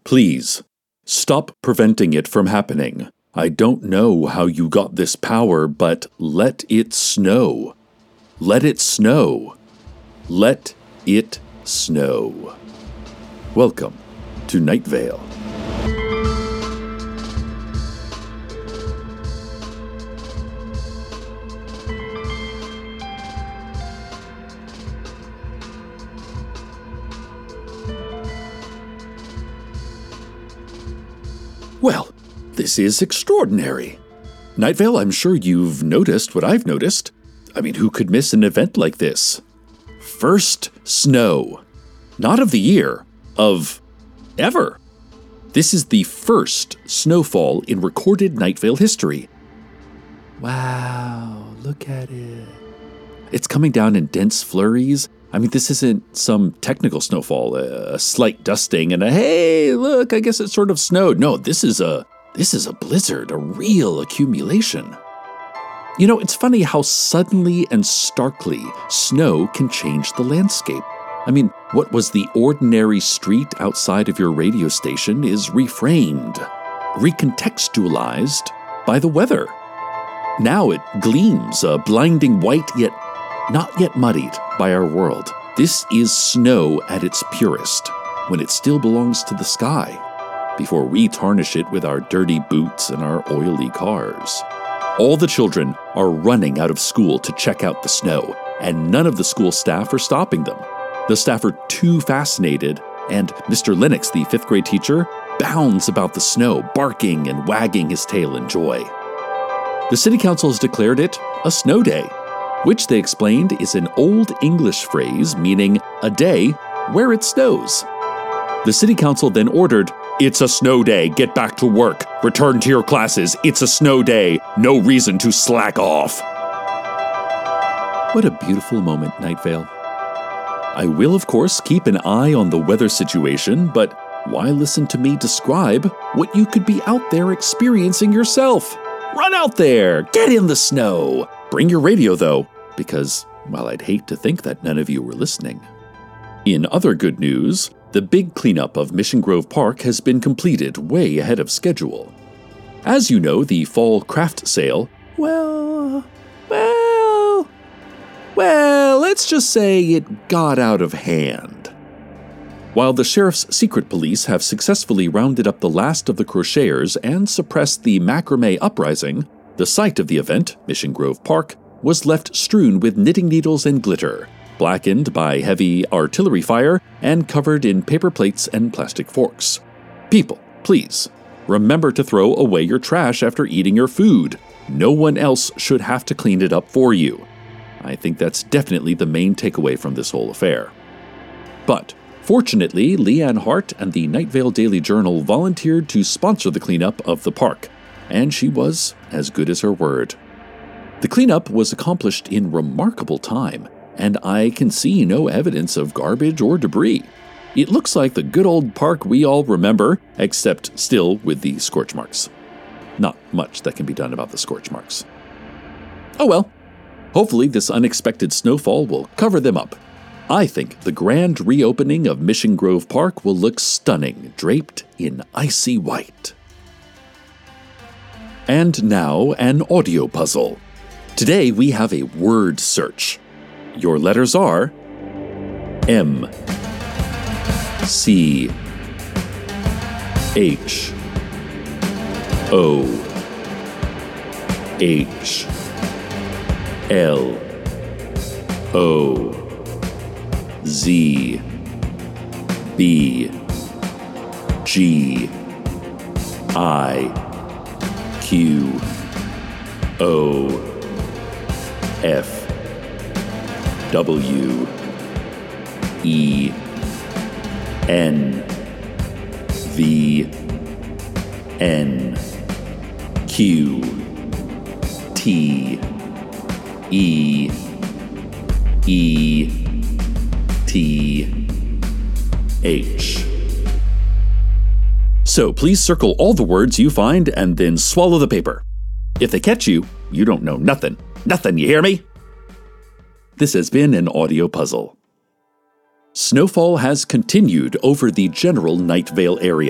Please, stop preventing it from happening. I don't know how you got this power, but let it snow. Let it snow. Let it snow. Welcome to Night Vale. Well, this is extraordinary. Night Vale, I'm sure you've noticed what I've noticed. I mean, who could miss an event like this? First snow. Not of the year, of ever. This is the first snowfall in recorded Night Vale history. Wow, look at it. It's coming down in dense flurries. I mean, this isn't some technical snowfall, a slight dusting and a, hey, look, I guess it sort of snowed. No, this is a blizzard, a real accumulation. You know, it's funny how suddenly and starkly snow can change the landscape. I mean, what was the ordinary street outside of your radio station is reframed, recontextualized by the weather. Now it gleams a blinding white, yet not yet muddied by our world. This is snow at its purest, when it still belongs to the sky, before we tarnish it with our dirty boots and our oily cars. All the children are running out of school to check out the snow, and none of the school staff are stopping them. The staff are too fascinated, and Mr. Lennox, the 5th grade teacher, bounds about the snow, barking and wagging his tail in joy. The city council has declared it a snow day, which they explained is an old English phrase meaning a day where it snows. The city council then ordered, "It's a snow day, get back to work, return to your classes, it's a snow day, no reason to slack off." What a beautiful moment, Night Vale. I will, of course, keep an eye on the weather situation, but why listen to me describe what you could be out there experiencing yourself? Run out there, get in the snow. Bring your radio, though, because, well, I'd hate to think that none of you were listening. In other good news, the big cleanup of Mission Grove Park has been completed way ahead of schedule. As you know, the fall craft sale, well, let's just say it got out of hand. While the Sheriff's Secret Police have successfully rounded up the last of the crocheters and suppressed the macrame uprising, the site of the event, Mission Grove Park, was left strewn with knitting needles and glitter, blackened by heavy artillery fire and covered in paper plates and plastic forks. People, please, remember to throw away your trash after eating your food. No one else should have to clean it up for you. I think that's definitely the main takeaway from this whole affair. But fortunately, Leanne Hart and the Night Vale Daily Journal volunteered to sponsor the cleanup of the park, and she was as good as her word. The cleanup was accomplished in remarkable time, and I can see no evidence of garbage or debris. It looks like the good old park we all remember, except still with the scorch marks. Not much that can be done about the scorch marks. Oh well, hopefully this unexpected snowfall will cover them up. I think the grand reopening of Mission Grove Park will look stunning, draped in icy white. And now, an audio puzzle. Today we have a word search. Your letters are M, C, H, O, H, L, O, Z, B, G, I, Q, O, F, W, E, N, V, N, Q, T, E, E, T, H. So please circle all the words you find and then swallow the paper. If they catch you, you don't know nothing. Nothing, you hear me? This has been an audio puzzle. Snowfall has continued over the general Night Vale area.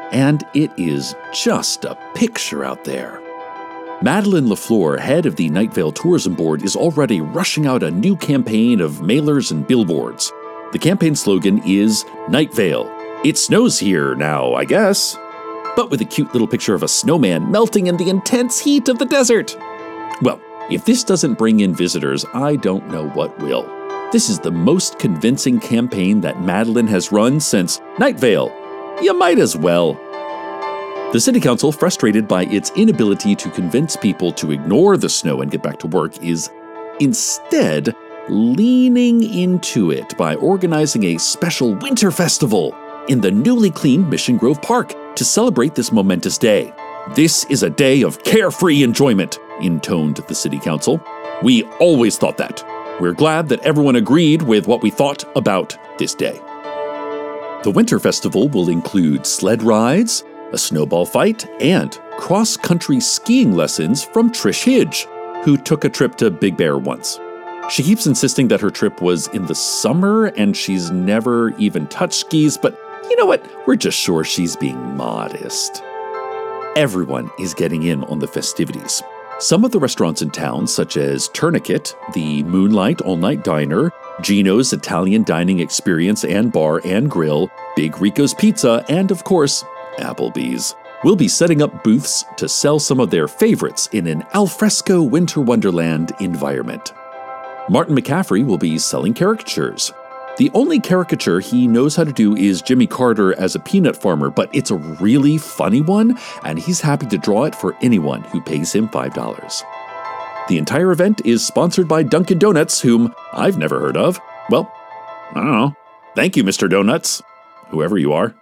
and it is just a picture out there. Madeleine Lafleur, head of the Night Vale Tourism Board, is already rushing out a new campaign of mailers and billboards. The campaign slogan is Night Vale. It snows here now, I guess. But with a cute little picture of a snowman melting in the intense heat of the desert. Well, if this doesn't bring in visitors, I don't know what will. This is the most convincing campaign that Madeleine has run since Night Vale. You might as well. The City Council, frustrated by its inability to convince people to ignore the snow and get back to work, is instead leaning into it by organizing a special winter festival in the newly cleaned Mission Grove Park to celebrate this momentous day. This is a day of carefree enjoyment, intoned the City Council. We always thought that. We're glad that everyone agreed with what we thought about this day. The Winter Festival will include sled rides, a snowball fight, and cross-country skiing lessons from Trish Hidge, who took a trip to Big Bear once. She keeps insisting that her trip was in the summer and she's never even touched skis, but you know what? We're just sure she's being modest. Everyone is getting in on the festivities. Some of the restaurants in town, such as Tourniquet, the Moonlight All-Night Diner, Gino's Italian Dining Experience and Bar and Grill, Big Rico's Pizza, and of course, Applebee's, will be setting up booths to sell some of their favorites in an alfresco winter wonderland environment. Martin McCaffrey will be selling caricatures. The only caricature he knows how to do is Jimmy Carter as a peanut farmer, but it's a really funny one, and he's happy to draw it for anyone who pays him $5. The entire event is sponsored by Dunkin' Donuts, whom I've never heard of. Well, I don't know. Thank you, Mr. Donuts, whoever you are.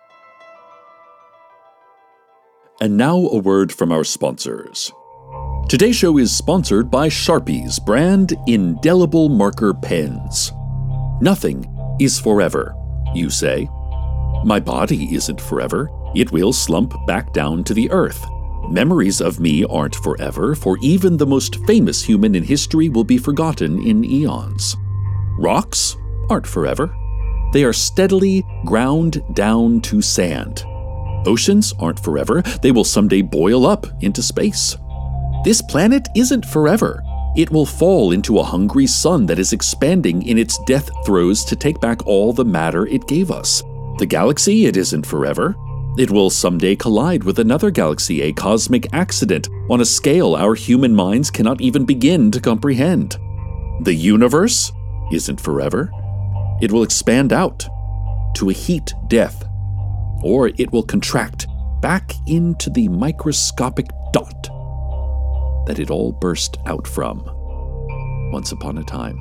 And now a word from our sponsors. Today's show is sponsored by Sharpies brand indelible marker pens. Nothing is forever, you say. My body isn't forever. It will slump back down to the earth. Memories of me aren't forever, for even the most famous human in history will be forgotten in eons. Rocks aren't forever. They are steadily ground down to sand. Oceans aren't forever. They will someday boil up into space. This planet isn't forever. It will fall into a hungry sun that is expanding in its death throes to take back all the matter it gave us. The galaxy, it isn't forever. It will someday collide with another galaxy, a cosmic accident on a scale our human minds cannot even begin to comprehend. The universe isn't forever. It will expand out to a heat death, or it will contract back into the microscopic dot that it all burst out from once upon a time.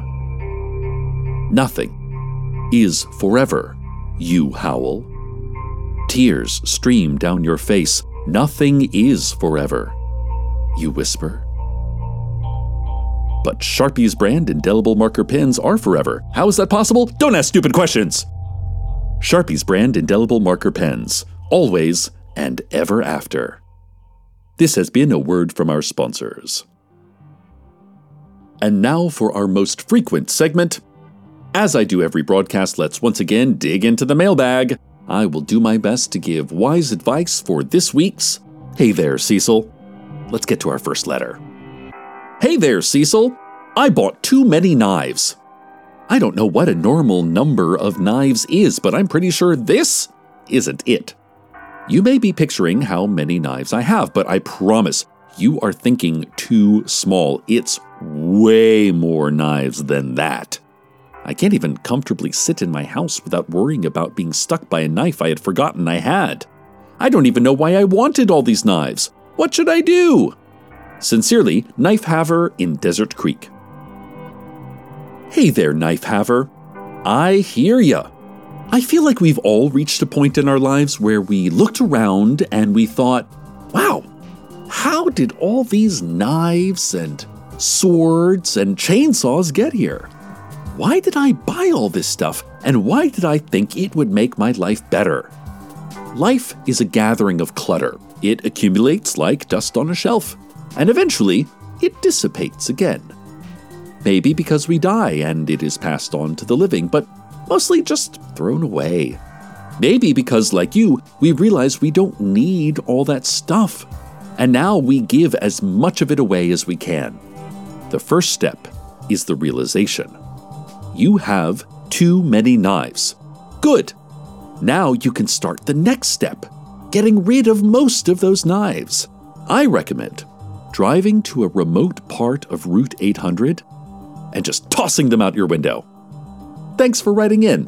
Nothing is forever, you howl. Tears stream down your face. Nothing is forever, you whisper. But Sharpies brand indelible marker pens are forever. How is that possible? Don't ask stupid questions! Sharpies brand indelible marker pens, always and ever after. This has been a word from our sponsors. And now for our most frequent segment. As I do every broadcast, let's once again dig into the mailbag. I will do my best to give wise advice for this week's Hey There, Cecil. Let's get to our first letter. Hey there, Cecil. I bought too many knives. I don't know what a normal number of knives is, but I'm pretty sure this isn't it. You may be picturing how many knives I have, but I promise you are thinking too small. It's way more knives than that. I can't even comfortably sit in my house without worrying about being stuck by a knife I had forgotten I had. I don't even know why I wanted all these knives. What should I do? Sincerely, Knife Haver in Desert Creek. Hey there, Knife Haver. I hear ya. I feel like we've all reached a point in our lives where we looked around and we thought, wow, how did all these knives and swords and chainsaws get here? Why did I buy all this stuff, and why did I think it would make my life better? Life is a gathering of clutter. It accumulates like dust on a shelf, and eventually it dissipates again. Maybe because we die and it is passed on to the living, but mostly just thrown away. Maybe because, like you, we realize we don't need all that stuff. And now we give as much of it away as we can. The first step is the realization. You have too many knives. Good. Now you can start the next step, getting rid of most of those knives. I recommend driving to a remote part of Route 800 and just tossing them out your window. Thanks for writing in.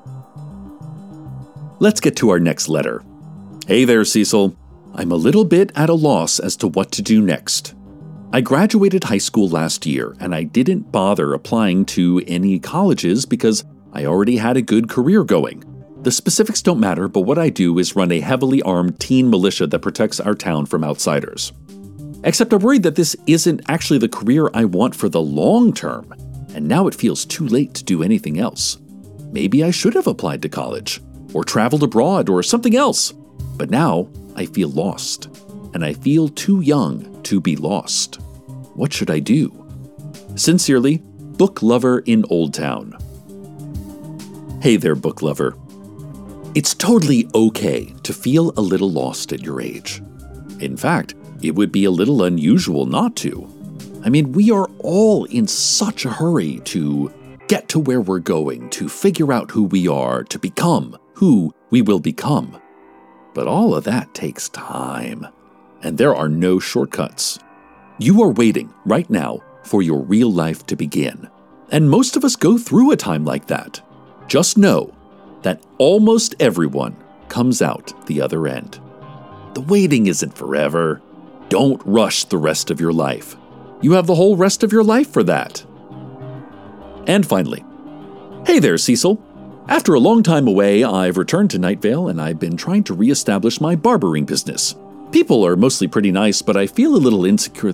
Let's get to our next letter. Hey there, Cecil. I'm a little bit at a loss as to what to do next. I graduated high school last year, and I didn't bother applying to any colleges because I already had a good career going. The specifics don't matter, but what I do is run a heavily armed teen militia that protects our town from outsiders. Except I'm worried that this isn't actually the career I want for the long term, and now it feels too late to do anything else. Maybe I should have applied to college, or traveled abroad, or something else. But now I feel lost, and I feel too young to be lost. What should I do? Sincerely, Book Lover in Old Town. Hey there, book lover. It's totally okay to feel a little lost at your age. In fact, it would be a little unusual not to. I mean, we are all in such a hurry to get to where we're going, to figure out who we are, to become who we will become. But all of that takes time, and there are no shortcuts. You are waiting right now for your real life to begin, and most of us go through a time like that. Just know that almost everyone comes out the other end. The waiting isn't forever. Don't rush the rest of your life. You have the whole rest of your life for that. And finally, hey there, Cecil. After a long time away, I've returned to Night Vale and I've been trying to reestablish my barbering business. People are mostly pretty nice, but I feel a little insecure.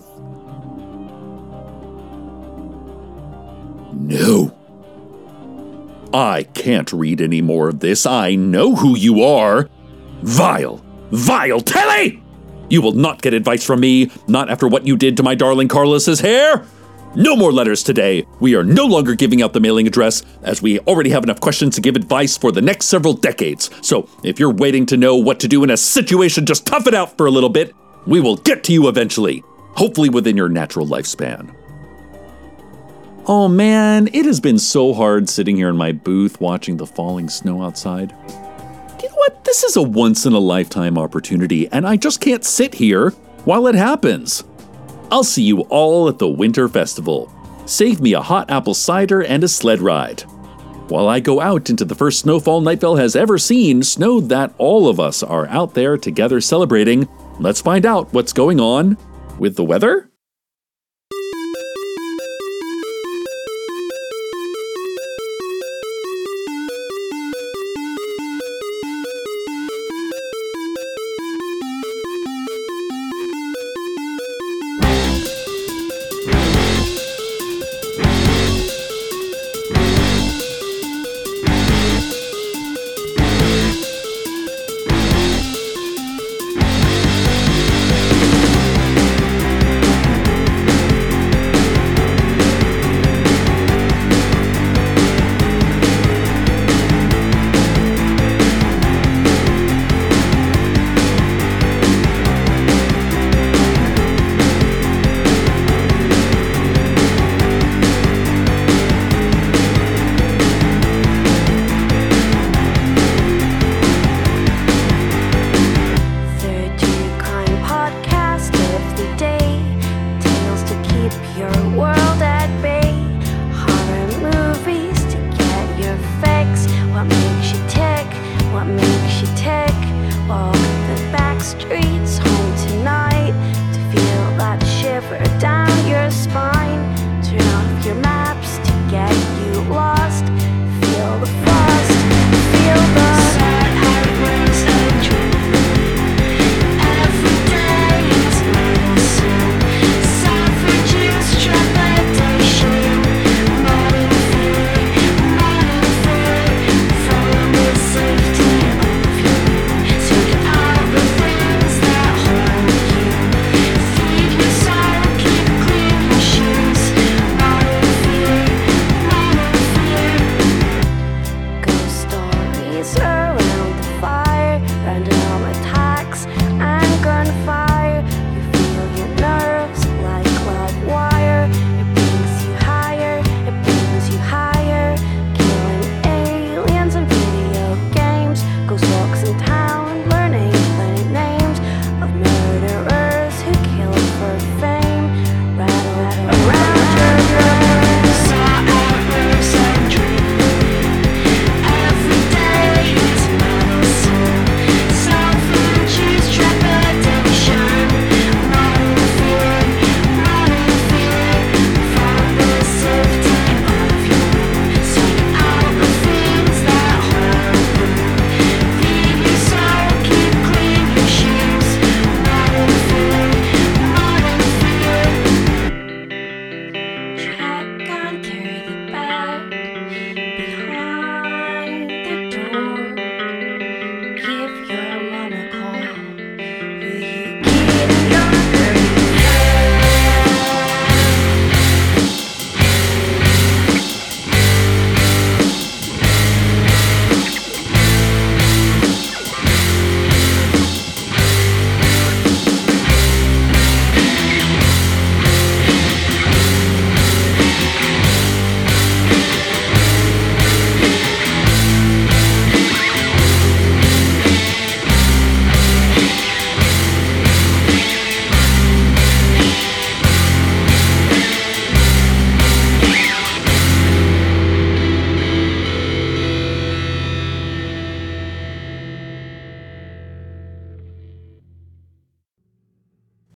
No. I can't read any more of this. I know who you are. Vile Telly! You will not get advice from me, not after what you did to my darling Carlos's hair. No more letters today. We are no longer giving out the mailing address, as we already have enough questions to give advice for the next several decades. So if you're waiting to know what to do in a situation, just tough it out for a little bit. We will get to you eventually, hopefully within your natural lifespan. Oh man, it has been so hard sitting here in my booth watching the falling snow outside. You know what? This is a once-in-a-lifetime opportunity, and I just can't sit here while it happens. I'll see you all at the Winter Festival. Save me a hot apple cider and a sled ride. While I go out into the first snowfall Night Vale has ever seen, snow that all of us are out there together celebrating, let's find out what's going on with the weather.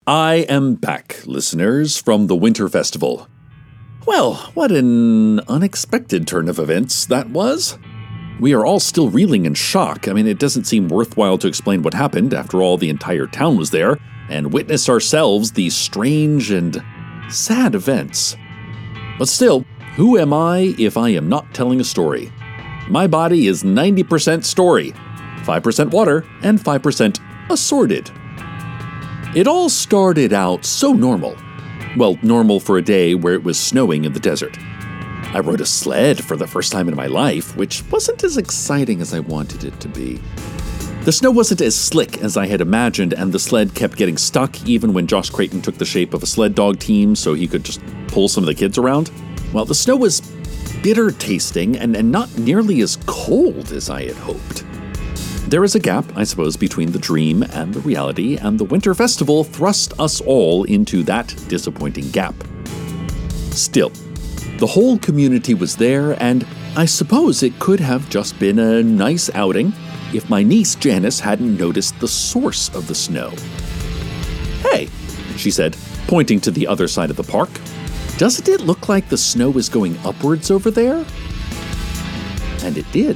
I am back, listeners, from the Winter Festival. Well, what an unexpected turn of events that was. We are all still reeling in shock. I mean, it doesn't seem worthwhile to explain what happened. After all, the entire town was there and witnessed ourselves these strange and sad events. But still, who am I if I am not telling a story? My body is 90% story, 5% water, and 5% assorted. It all started out so normal. Well, normal for a day where it was snowing in the desert. I rode a sled for the first time in my life, which wasn't as exciting as I wanted it to be. The snow wasn't as slick as I had imagined, and the sled kept getting stuck even when Josh Creighton took the shape of a sled dog team so he could just pull some of the kids around. Well, the snow was bitter tasting and not nearly as cold as I had hoped. There is a gap, I suppose, between the dream and the reality, and the Winter Festival thrust us all into that disappointing gap. Still, the whole community was there, and I suppose it could have just been a nice outing if my niece Janice hadn't noticed the source of the snow. "Hey," she said, pointing to the other side of the park, "doesn't it look like the snow is going upwards over there?" And it did.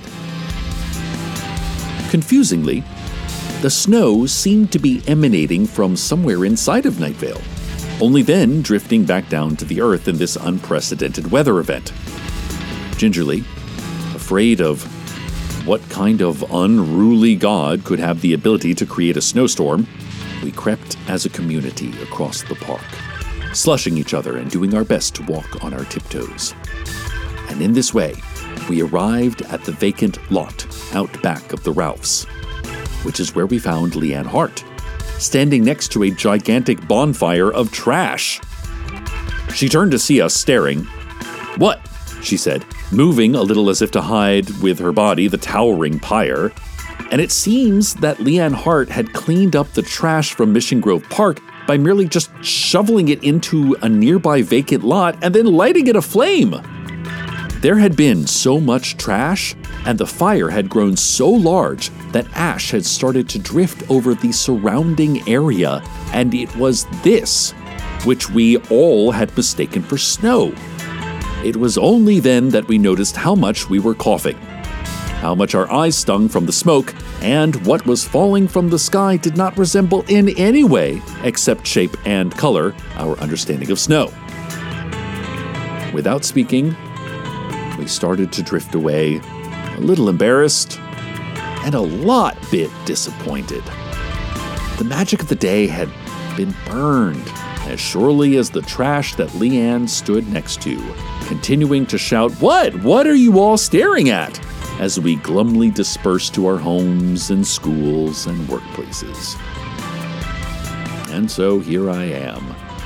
Confusingly, the snow seemed to be emanating from somewhere inside of Night Vale, only then drifting back down to the earth in this unprecedented weather event. Gingerly, afraid of what kind of unruly god could have the ability to create a snowstorm, we crept as a community across the park, slushing each other and doing our best to walk on our tiptoes. And in this way, we arrived at the vacant lot out back of the Ralphs, which is where we found Leanne Hart, standing next to a gigantic bonfire of trash. She turned to see us staring. "What?" she said, moving a little as if to hide with her body the towering pyre. And it seems that Leanne Hart had cleaned up the trash from Mission Grove Park by merely just shoveling it into a nearby vacant lot and then lighting it aflame. There had been so much trash, and the fire had grown so large that ash had started to drift over the surrounding area, and it was this which we all had mistaken for snow. It was only then that we noticed how much we were coughing, how much our eyes stung from the smoke, and what was falling from the sky did not resemble in any way, except shape and color, our understanding of snow. Without speaking, we started to drift away, a little embarrassed, and a bit disappointed. The magic of the day had been burned as surely as the trash that Leanne stood next to, continuing to shout, What are you all staring at?" as we glumly dispersed to our homes and schools and workplaces. And so here I am.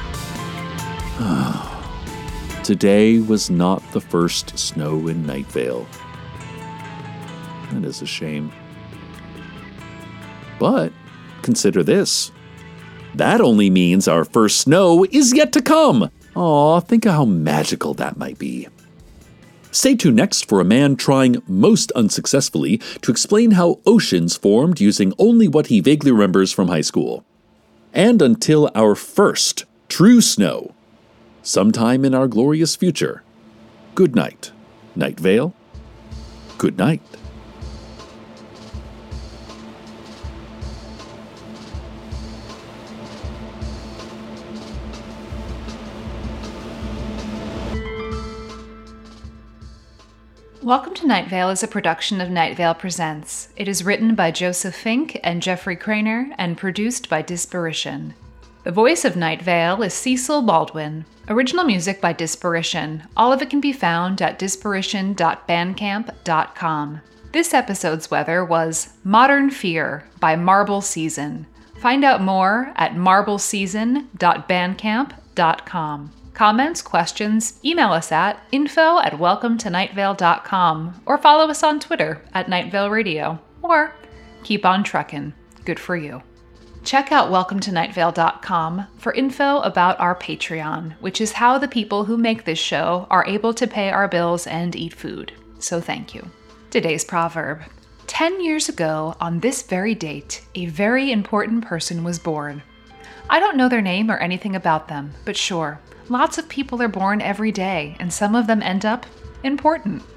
Today was not the first snow in Night Vale. That is a shame. But consider this. That only means our first snow is yet to come. Aw, think of how magical that might be. Stay tuned next for a man trying most unsuccessfully to explain how oceans formed using only what he vaguely remembers from high school. And until our first true snow, sometime in our glorious future, good night, Night Vale. Good night. Welcome to Night Vale is a production of Night Vale Presents. It is written by Joseph Fink and Jeffrey Craner and produced by Disparition. The voice of Night Vale is Cecil Baldwin. Original music by Disparition. All of it can be found at disparition.bandcamp.com. This episode's weather was Modern Fear by Marble Season. Find out more at marbleseason.bandcamp.com. Comments, questions, email us at info@welcometonightvale.com or follow us on Twitter at Night Vale Radio, or keep on truckin'. Good for you. Check out welcometonightvale.com for info about our Patreon, which is how the people who make this show are able to pay our bills and eat food. So thank you. Today's proverb. 10 years ago, on this very date, a very important person was born. I don't know their name or anything about them, but sure, lots of people are born every day, and some of them end up important.